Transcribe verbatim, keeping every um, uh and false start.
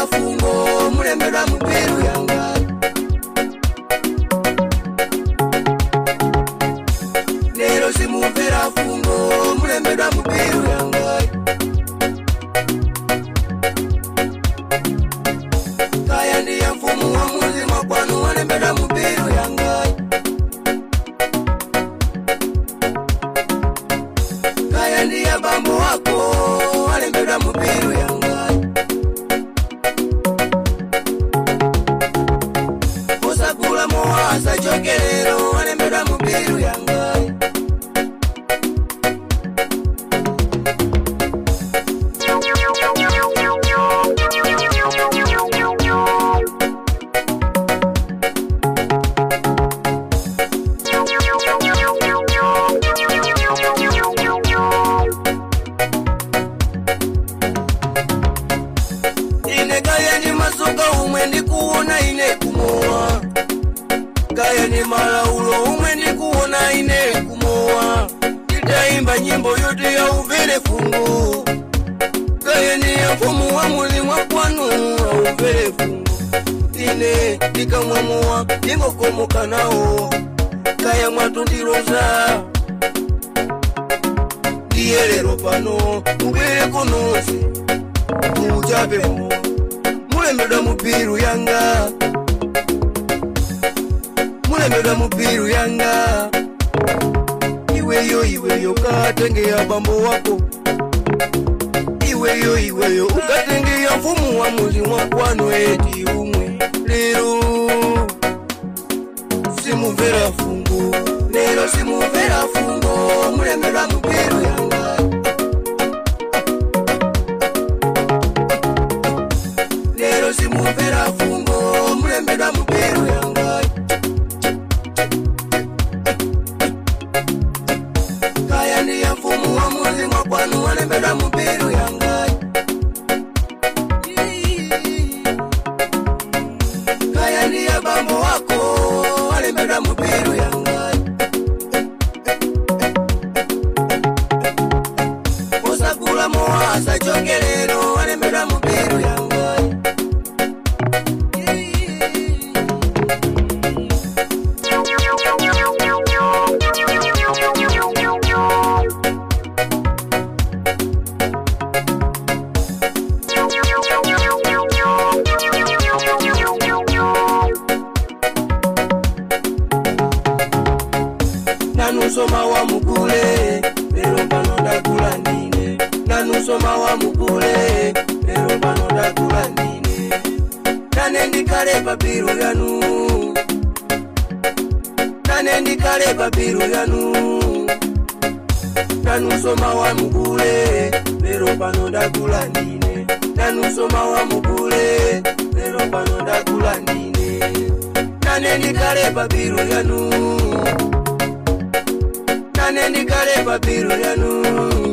simumvera fungo mulembera mubiru yanga lero simumvera fungo mulembera mubiru yanga kaya ndiye mfumu wa muzima kwanu walembera mubiru yanga kaya ndiye bambo wako walembera mubiru yanga osakula moasa chokelero walembera mubiru yanga kaya ni malaulo umwe ndikuona ine kumoa itaimba nyimbo yote ya uvere fungu kaya ni ya mfumu wa mulimwa kwanu uvere fungu ine ndikamwamuwa ndingokomoka nao kaya mwatundiroza ndiyelero pano uvere konozi uchapemo mulembera mubiru yanga mulembera mubiru yanga iweyo iweyo katenge ya bambo wako iweyo iweyo ukatenge ya mfumu wa muzi wakwano eti umwe lero simumvera fungo lero simumvera fungo mulembera mubiru yanga lero simumvera fungo mulembera mubiru yanga kaya ni ya mfumu wa muzima kwanu walembera mubiru yanga kaya ni ya bambo wako walembera mubiru yanga osakula moasa chokelero walembera mubiru yanga nanusoma wa mukule lero pano ndakula ndine nanusoma wa mukule lero pano ndakula ndine nane ndikale pabiru yanu nane ndikale pabiru yanu nanusoma wa mukule lero pano ndakula ndine nanusoma wa mukule lero pano ndakula ndine nane ndikale pabiru yanu nane ndikale pabiru yanu